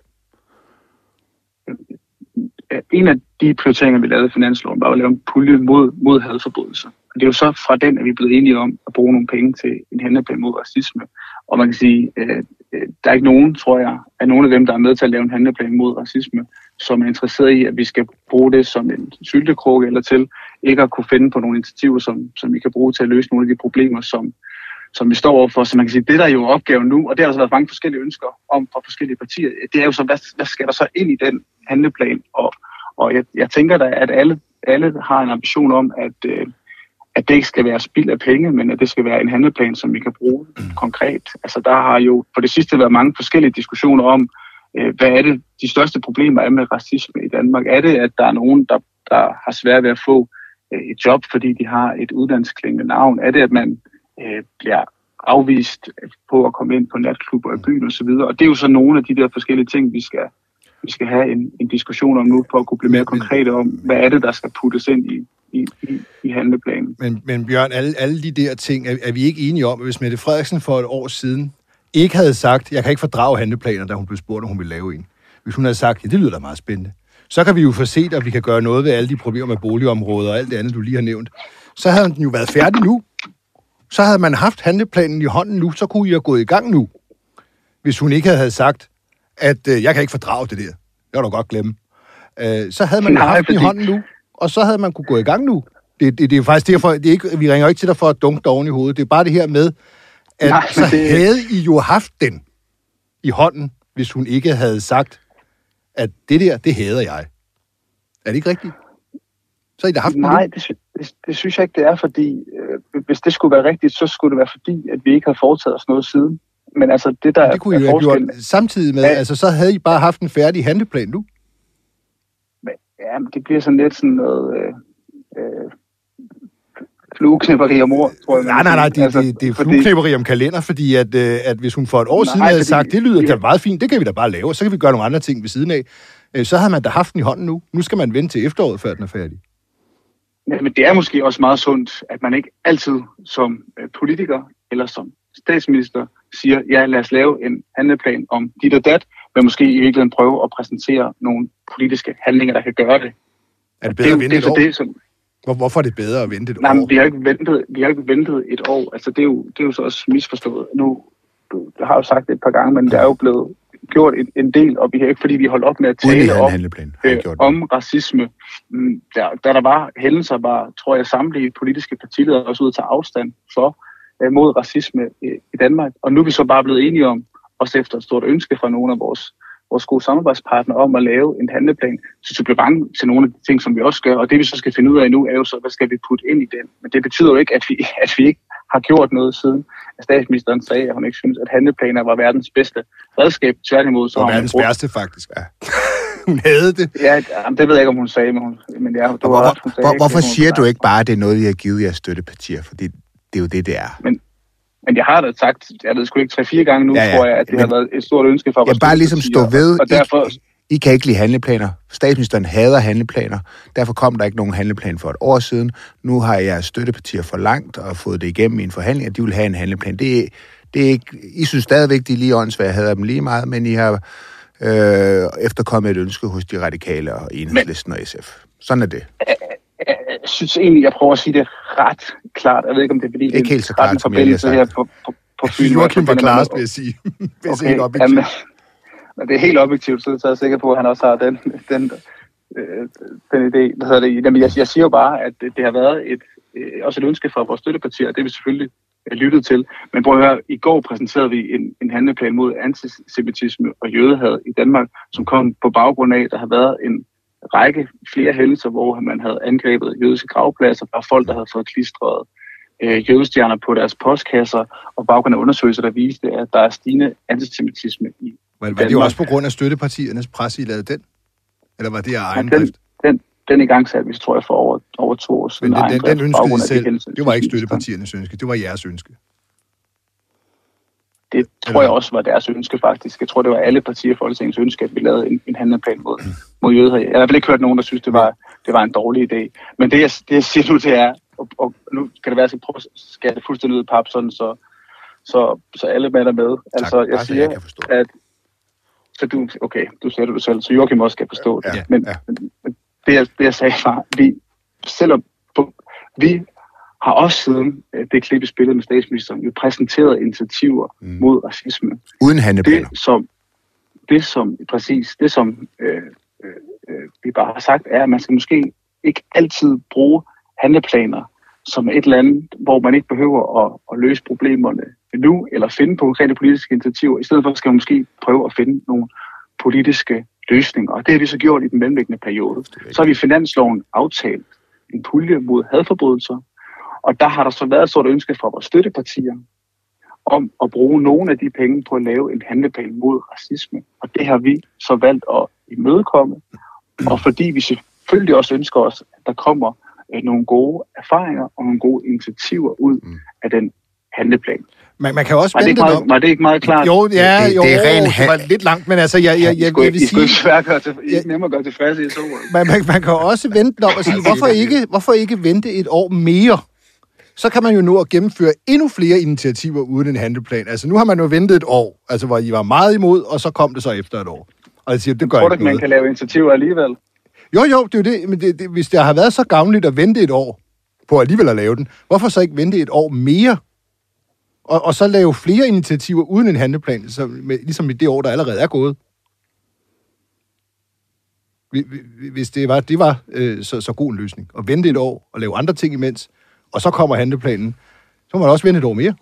En af de prioriteringer, vi lavede i finansloven, var at lave en pulje mod, mod hadforbrydelser. Og det er jo så fra den, at vi er blevet enige om at bruge nogle penge til en handleplan mod racisme. Og man kan sige, øh, der er ikke nogen, tror jeg, af nogen af dem, der er med til at lave en handleplan mod racisme, som er interesseret i, at vi skal bruge det som en syltekrukke eller til ikke at kunne finde på nogle initiativer, som, som vi kan bruge til at løse nogle af de problemer, som, som vi står overfor. Så man kan sige, det der er jo opgaven nu, og det har der så været mange forskellige ønsker om fra forskellige partier, det er jo så, hvad, hvad skal der så ind i den handleplan? Og, og jeg, jeg tænker da, at alle, alle har en ambition om, at, øh, at det ikke skal være spild af penge, men at det skal være en handleplan, som vi kan bruge konkret. Altså der har jo på det sidste været mange forskellige diskussioner om, øh, hvad er det, de største problemer er med racisme i Danmark? Er det, at der er nogen, der, der har svært ved at få øh, et job, fordi de har et uddannelsesklingende navn? Er det, at man øh, bliver afvist på at komme ind på natklubber i byen osv.? Og det er jo så nogle af de der forskellige ting, vi skal, vi skal have en, en diskussion om nu, for at kunne blive mere konkrete om, hvad er det, der skal puttes ind i, i, i, i handleplanen. Men, men Bjørn, alle, alle de der ting, er, er vi ikke enige om, at hvis Mette Frederiksen for et år siden ikke havde sagt, jeg kan ikke fordrage handleplaner, da hun blev spurgt, om hun ville lave en. Hvis hun havde sagt, ja, det lyder da meget spændende, så kan vi jo få set, at vi kan gøre noget ved alle de problemer med boligområder og alt det andet, du lige har nævnt. Så havde den jo været færdig nu. Så havde man haft handleplanen i hånden nu, så kunne I have gået i gang nu. Hvis hun ikke havde sagt, at øh, jeg kan ikke fordrage det der. Det var du godt glemme. Øh, så havde man Nej, haft den fordi... i hånden nu, og så havde man kunne gå i gang nu. Det, det, det er faktisk derfor, det er ikke, vi ringer ikke til dig for at dunke dig oven i hovedet. Det er bare det her med, at Nej, så det... havde I jo haft den i hånden, hvis hun ikke havde sagt, at det der, det hader jeg. Er det ikke rigtigt? Så I da haft Nej, det, det, det synes jeg ikke, det er, fordi øh, hvis det skulle være rigtigt, så skulle det være fordi, at vi ikke har foretaget os noget siden. Men altså, det der det kunne I jo have gjort samtidig med, ja. Altså så havde I bare haft en færdig handleplan nu. Men, ja, men det bliver sådan lidt sådan noget øh, øh, flueknipperi om ord, tror jeg. Nej, nej, nej, det, altså, det, det er flueknipperi om kalender, fordi at, øh, at hvis hun for et år nej, siden havde fordi, sagt, det lyder ja. meget fint, det kan vi da bare lave, og så kan vi gøre nogle andre ting ved siden af. Øh, så havde man da haft den i hånden nu. Nu skal man vente til efteråret, før den er færdig. Ja, men det er måske også meget sundt, at man ikke altid som politiker eller som statsminister siger, ja, lad os lave en handleplan om dit og dat, men måske i virkeligheden prøve at præsentere nogle politiske handlinger, der kan gøre det. Er det bedre det, at vente det, et år? Det, som... Hvorfor er det bedre at vente et Nej, år? Men vi har ikke ventet, vi har ikke ventet et år. Altså, det er jo, det er jo så også misforstået. Nu, jeg har jo sagt det et par gange, men der er jo blevet gjort en, en del, og vi har ikke, fordi vi holdt op med at tale om, øh, om racisme. Der, der der var hændelser, var, tror jeg, samtlige politiske partiledere også ud at tage afstand for øh, mod racisme i, i Danmark. Og nu er vi så bare blevet enige om, også efter et stort ønske fra nogle af vores, vores gode samarbejdspartnere, om at lave en handleplan, så supplement til nogle af de ting, som vi også gør. Og det vi så skal finde ud af nu, er jo så, hvad skal vi putte ind i den? Men det betyder jo ikke, at vi, at vi ikke har gjort noget siden, at statsministeren sagde, at hun ikke synes, at handleplaner var verdens bedste redskab. Tværtimod, så var verdens brugt... værste, faktisk. Ja. Hun havde det. Ja, det ved jeg ikke, om hun sagde, men, hun, men ja, det var hvor, også, hun sagde, hvor, hvorfor ikke, siger du ikke bare, at det er noget, I har givet jeres støttepartier? Fordi det er jo det, det er. Men, men jeg har da sagt, jeg ved sgu ikke tre-fire gange nu, ja, ja. tror jeg, at det men, har været et stort ønske for vores ja, bare ligesom stå ved, og derfor... I, I kan ikke lide handleplaner. Statsministeren hader handleplaner. Derfor kom der ikke nogen handleplan for et år siden. Nu har jeres støttepartier forlangt og fået det igennem i en forhandling, at de vil have en handleplan. Det, det er ikke, I synes stadigvæk, de er lige åndsvær, hader dem lige meget, men I har øh, efterkommet et ønske hos de radikale og Enhedslisten og S F. Sådan er det. Jeg synes egentlig, jeg prøver at sige det ret klart. Jeg ved ikke, om det er fordi, ikke helt så klart, som jeg her på, på, på Fyn. Joachim var klarest, vil jeg sige. Okay, helt objektivt. Jamen, det er helt objektivt, så er jeg sikker på, at han også har den, den, øh, den idé. Hvad hedder det? Jamen, jeg, jeg siger jo bare, at det, det har været et, øh, også et ønske fra vores støttepartier, og det er vi selvfølgelig øh, lyttet til. Men prøv at høre, i går præsenterede vi en, en handleplan mod antisemitisme og jødehad i Danmark, som kom på baggrund af, at der har været en række flere hændelser, hvor man havde angrebet jødiske gravpladser, der var folk, der havde fået klistret øh, jødestjerner på deres postkasser, og baggrund af undersøgelser, der viste, at der er stigende antisemitisme i Var, var det jo også på grund af støttepartiernes pres, I lavede den? Eller var det af egen den, drift? Den, den i gang satte vi, tror jeg, for over, over to år siden. Men den, den, den ønskede I selv. De det var ikke støttepartiernes ønske, det var jeres ønske. Det tror Eller? jeg også var deres ønske, faktisk. Jeg tror, det var alle partier i Folketingets ønske, at vi lavede en, en handleplan mod, mod jøder. Jeg har i hvert fald ikke hørt nogen, der synes, det var, det var en dårlig idé. Men det, jeg, det, jeg siger nu, det er, og, og nu skal det være, at jeg prøve at skære det fuldstændig ud i pap, sådan, så, så, så alle med er med. Altså, tak, jeg siger, jeg at så du, okay, du sagde det du selv, så Joachim også skal forstå det. Ja, men, ja. men det, jeg, det, jeg sagde var, vi, selvom vi har også siden det klip, vi spillede med statsministeren, jo præsenteret initiativer mm. mod racisme. Uden handleplaner. Det som, det som, præcis, det som øh, øh, vi bare har sagt, er, at man skal måske ikke altid bruge handleplaner som et eller andet, hvor man ikke behøver at, at løse problemerne nu, eller finde på konkrete politiske initiativer. I stedet for skal man måske prøve at finde nogle politiske løsninger. Og det har vi så gjort i den mellemliggende periode. Så har vi i finansloven aftalt en pulje mod hadforbrydelser, og der har der så været et stort ønske fra vores støttepartier om at bruge nogle af de penge på at lave en handleplan mod racisme. Og det har vi så valgt at imødekomme. Og fordi vi selvfølgelig også ønsker os, at der kommer nogle gode erfaringer og nogle gode initiativer ud mm. af den handleplan. Man, man kan også var, det ikke meget, var det ikke meget klart? Jo, ja, det, jo, det, er ren det var lidt langt, men altså, jeg, jeg, jeg, jeg, jeg vil sige... I skulle ikke til, I nemmere gøre tilfredse i solen. Man, man, man kan også vente om at sige, hvorfor ikke, hvorfor ikke vente et år mere? Så kan man jo nå at gennemføre endnu flere initiativer uden en handleplan. Altså, nu har man jo ventet et år, altså, hvor I var meget imod, og så kom det så efter et år. Og jeg siger, det gør tror ikke du, man kan lave initiativer alligevel? Jo, jo, det er jo det, men det, det, hvis det har været så gavnligt at vente et år på alligevel at lave den, hvorfor så ikke vente et år mere? Og, og så lave flere initiativer uden en handleplan, så med, ligesom i det år, der allerede er gået. Hvis det var, det var øh, så, så god en løsning. At vente et år og lave andre ting imens, og så kommer handleplanen, så må man også vente et år mere.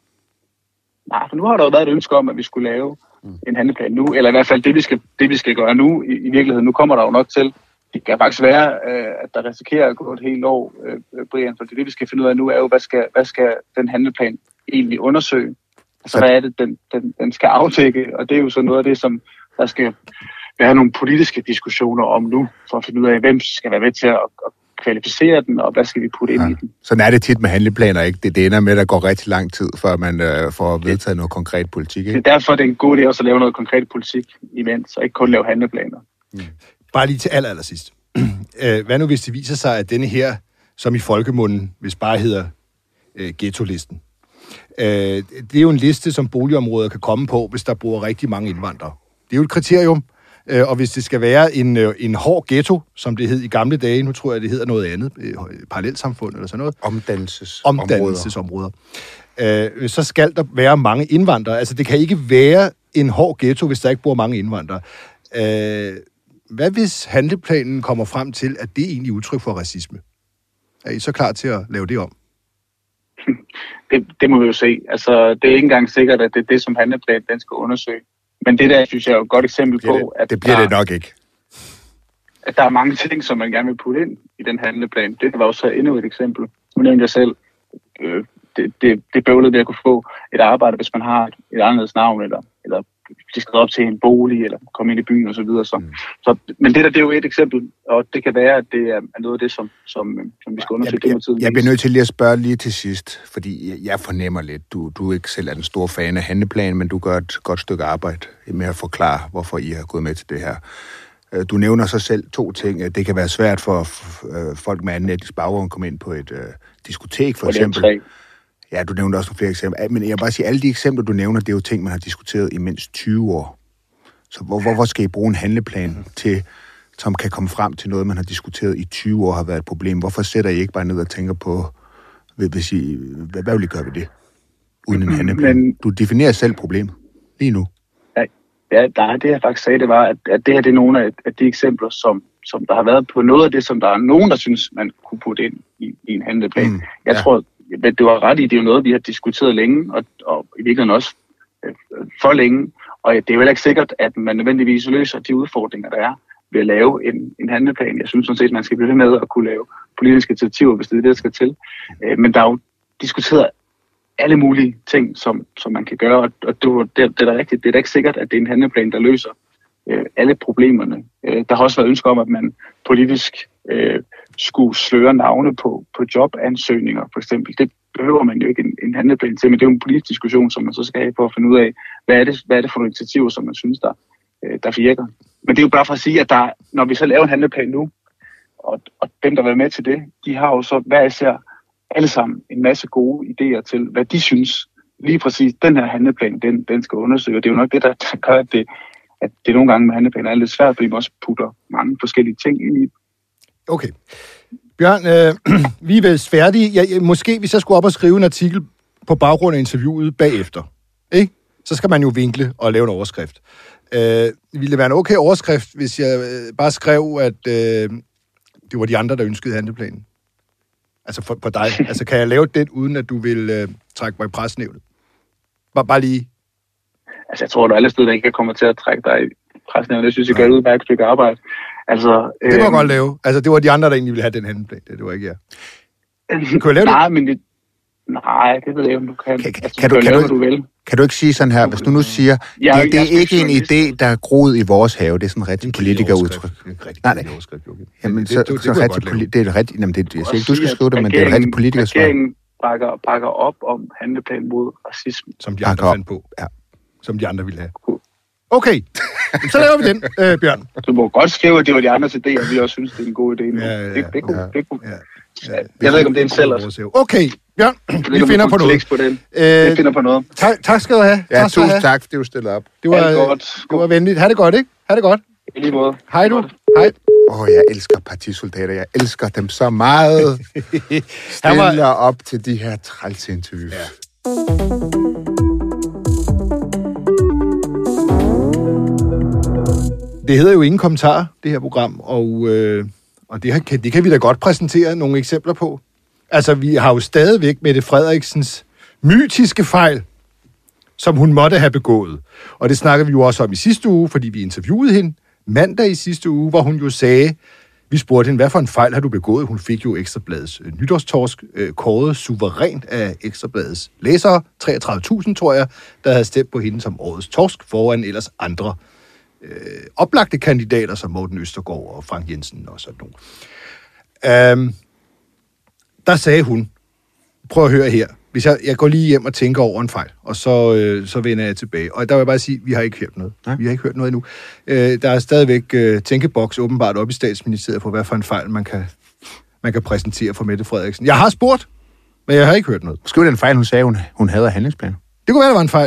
Nej, for nu har der jo været et ønske om, at vi skulle lave en handleplan nu, eller i hvert fald det, vi skal, det, vi skal gøre nu i, i virkeligheden. Nu kommer der jo nok til, det kan faktisk være, øh, at der risikerer at gå et helt år, øh, Brian, for det, vi skal finde ud af nu, er jo, hvad skal, hvad skal den handleplan egentlig undersøge? Altså, hvad er det, den, den, den skal afdække? Og det er jo så noget af det, som der skal være nogle politiske diskussioner om nu, for at finde ud af, hvem skal være med til at, at kvalificere den, og hvad skal vi putte ind ja. i den. Sådan er det tit med handleplaner, ikke? Det, det ender med, at der går rigtig lang tid, før man øh, får vedtaget noget konkret politik, ikke? Det er derfor, det er en god idé også at lave noget konkret politik imens, og ikke kun lave handleplaner. Mm. Bare lige til aller, aller sidst. Hvad nu, hvis det viser sig, at denne her, som i folkemunden, hvis bare hedder øh, ghetto-listen, øh, det er jo en liste, som boligområder kan komme på, hvis der bor rigtig mange indvandrere. Det er jo et kriterium, øh, og hvis det skal være en, øh, en hård ghetto, som det hed i gamle dage, nu tror jeg, det hedder noget andet, øh, parallelsamfund eller sådan noget. Omdannelsesområder. Omdannelsesområder. Øh, så skal der være mange indvandrere. Altså, det kan ikke være en hård ghetto, hvis der ikke bor mange indvandrere. Øh, Hvad hvis handleplanen kommer frem til, at det er egentlig udtryk for racisme? Er I så klar til at lave det om? Det, det må vi jo se. Altså, det er ikke engang sikkert, at det er det, som handleplanen den skal undersøge. Men det der, synes jeg er et godt eksempel på, det, at det bliver der, det nok ikke. At der er mange ting, som man gerne vil putte ind i den handleplan. Det var også endnu et eksempel. Nu nævnte jeg selv, øh, det, det, det bøvlede ved at kunne få et arbejde, hvis man har et anderledes navn, eller, eller de skal op til en bolig, eller komme ind i byen og så videre. Så. Mm. Så, men det der, det er jo et eksempel, og det kan være, at det er noget af det, som, som, som vi skal undersøge. Jeg, jeg, jeg bliver nødt til lige at spørge lige til sidst, fordi jeg fornemmer lidt, du, du ikke selv er den store fan af handleplanen, men du gør et godt stykke arbejde med at forklare, hvorfor I har gået med til det her. Du nævner så selv to ting. Det kan være svært for folk med anden etnisk baggrund at komme ind på et uh, diskotek, for eksempel. Ja, du nævnte også nogle flere eksempler. Men jeg vil bare sige, alle de eksempler, du nævner, det er jo ting, man har diskuteret i mindst tyve år. Så hvor, hvorfor skal I bruge en handleplan til, som kan komme frem til noget, man har diskuteret i tyve år, har været et problem? Hvorfor sætter I ikke bare ned og tænker på, hvis I, hvad, hvad vil I gøre ved det? uden en handleplan. Men, du definerer selv problemet lige nu. Ja, ja der, det jeg faktisk sagde, det var, at, at det her det er nogle af, af de eksempler, som, som der har været på noget af det, som der er nogen, der synes, man kunne putte ind i, i en handleplan. Mm, jeg ja. tror, at det var ret i, det er jo noget, vi har diskuteret længe, og, og i virkeligheden også øh, for længe. Og det er jo heller ikke sikkert, at man nødvendigvis løser de udfordringer, der er ved at lave en, en handleplan. Jeg synes sådan set, at man skal blive med at kunne lave politiske initiativer, hvis det er det, der skal til. Øh, men der er jo diskuteret alle mulige ting, som, som man kan gøre, og, og det, det, det er da rigtigt. Det er da ikke sikkert, at det er en handleplan, der løser øh, alle problemerne. Øh, der har også været ønsker om, at man politisk øh, skulle sløre navne på, på jobansøgninger, for eksempel. Det behøver man jo ikke en, en handleplan til, men det er jo en politisk diskussion, som man så skal have på at finde ud af, hvad er det, hvad er det for nogle initiativer, som man synes, der, øh, der virker. Men det er jo bare for at sige, at der, når vi så laver en handleplan nu, og, og dem, der har været med til det, de har jo så hver især alle sammen en masse gode idéer til, hvad de synes, lige præcis den her handleplan, den, den skal undersøge. Og det er jo nok det, der gør, at det, at det nogle gange med handleplaner er lidt svært, fordi man også putter mange forskellige ting ind i. Okay. Bjørn, øh, vi er vist færdige. Ja, måske hvis jeg skulle op og skrive en artikel på baggrund af interviewet bagefter, ikke? Så skal man jo vinkle og lave en overskrift. Øh, ville det være en okay overskrift, hvis jeg øh, bare skrev, at øh, det var de andre, der ønskede handleplanen? Altså for, for dig. Altså kan jeg lave det, uden at du vil øh, trække mig i presnævnet? Bare, bare lige. Altså jeg tror, der er alle steder, der ikke kommer til at trække dig i presnævnet. Jeg synes, jeg gør et udmærket stykke arbejde. Altså, det må jeg godt lave. Altså det var de andre, der egentlig ville have den handleplan. Det, det var ikke jeg. Kan du lave nej, det? Men det, nej, det ved jeg ikke, om du kan. Kan, altså, kan, du, du, kan, lave, du, du vil. kan du ikke sige sådan her, hvis du nu siger, jeg, det, det er ikke en idé, der er groet i vores have, det er sådan en rigtig politikerudtryk. Nej, nej. Jamen, så, det, så rigtig poli- det er et rigtig, jamen, det, jeg siger ikke, du skal skrive det, men det er et rigtig politikersvar. Regeringen bakker, bakker op om handleplan mod racisme. Som de andre fandt på. Ja. Som de andre ville have. Okay, så laver vi den, øh, Bjørn. Du må godt skrive, at det var de andres idéer, og vi også synes, det er en god idé. Ja, ja, det, det er god. ja, det er god. Ja, ja. Jeg ved ikke, om det er en sælger. Okay, Bjørn, vi finder på noget. På den. Øh, vi finder på noget. Tak, tak skal du have. Ja, tak tusind have. Tak, fordi du stillede op. Det var, det godt. Det var venligt. Ha' det godt, ikke? Ha' det godt. I lige måde. Hej du. Hej. Åh, oh, jeg elsker partisoldater. Jeg elsker dem så meget. Stiller var... op til de her trælsinterviews. Ja. Det hedder jo ingen kommentarer, det her program, og, øh, og det, kan, det kan vi da godt præsentere nogle eksempler på. Altså, vi har jo stadigvæk Mette Frederiksens mytiske fejl, som hun måtte have begået. Og det snakkede vi jo også om i sidste uge, fordi vi interviewede hende mandag i sidste uge, hvor hun jo sagde, vi spurgte hende, hvad for en fejl har du begået? Hun fik jo Ekstrabladets øh, nytårstorsk, øh, kåret suverænt af Ekstrabladets læsere, treogtredive tusind, tror jeg, der havde stemt på hende som årets torsk, foran ellers andre øh, oplagte kandidater, som Morten Østergaard og Frank Jensen og sådan nogle. Øhm, der sagde hun, prøv at høre her, hvis jeg, jeg går lige hjem og tænker over en fejl, og så, øh, så vender jeg tilbage. Og der vil jeg bare sige, vi har ikke hørt noget. Nej. Vi har ikke hørt noget endnu. Øh, der er stadigvæk øh, tænkeboks åbenbart op i Statsministeriet for, hvad for en fejl man kan, man kan præsentere for Mette Frederiksen. Jeg har spurgt, men jeg har ikke hørt noget. Måske var det en fejl, hun sagde, hun, hun havde af handlingsplaner. Det kunne være, der var en fejl.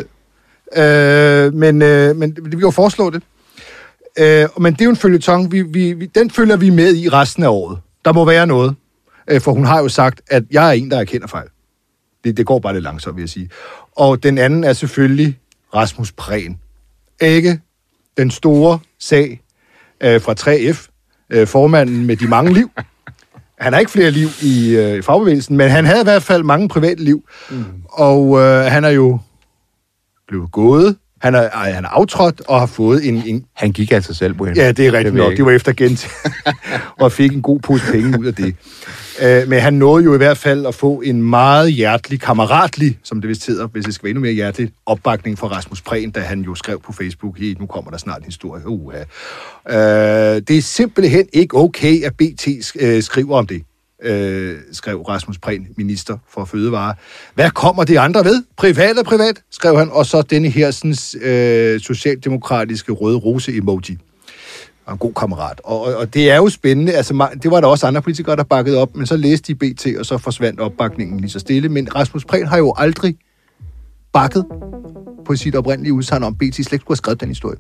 Øh, men, øh, men vi kan jo foreslå det. Øh, men det er jo en føljeton. Vi, vi, vi, den følger vi med i resten af året. Der må være noget. Øh, for hun har jo sagt, at jeg er en, der erkender fejl. Det, det går bare lidt langsomt, vil jeg sige. Og den anden er selvfølgelig Rasmus Prehn. Ikke den store sag øh, fra tre F, øh, formanden med de mange liv. Han har ikke flere liv i øh, fagbevægelsen, men han havde i hvert fald mange private liv. Mm. Og øh, han er jo blevet gået. Han er, ej, han er aftrådt og har fået en... en... Han gik altså selv på hende. Ja, det er rigtigt nok. Det var efter Gent. Og fik en god pose penge ud af det. Uh, men han nåede jo i hvert fald at få en meget hjertelig, kammeratlig, som det vist hedder, hvis det skal være endnu mere hjertelig, opbakning fra Rasmus Prehn, da han jo skrev på Facebook, hey, nu kommer der snart en historie. Uh, uh. Uh, det er simpelthen ikke okay, at B T uh, skriver om det. Øh, skrev Rasmus Prehn, minister for fødevare. Hvad kommer de andre ved? Privat og privat, skrev han, og så denne her sådan, øh, socialdemokratiske røde rose-emoji. Og en god kammerat. Og, og, og det er jo spændende, altså det var der også andre politikere, der bakkede op, men så læste de B T, og så forsvandt opbakningen lige så stille. Men Rasmus Prehn har jo aldrig bakket på sit oprindelige udsagn om, B T slet skulle have skrevet den historie.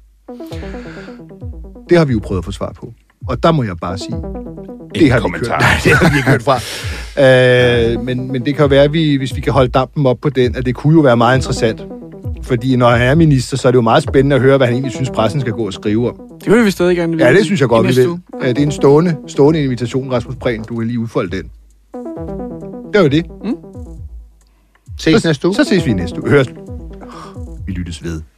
Det har vi jo prøvet at få svar på. Og der må jeg bare sige, det har, vi kørt, nej, det har vi ikke hørt fra. Øh, men, men det kan jo være, at vi, hvis vi kan holde dampen op på den, at det kunne jo være meget interessant. Fordi når han er minister, så er det jo meget spændende at høre, hvad han egentlig synes, pressen skal gå og skrive om. Det vil vi stadig gerne vide. Ja, det synes jeg godt, i vi næste vil. uge. Ja, det er en stående, stående invitation, Rasmus Prehn. Du kan lige udfolde den. Det var jo det. Ses næste uge. Så ses vi næste uge. Høres. Vi lyttes ved.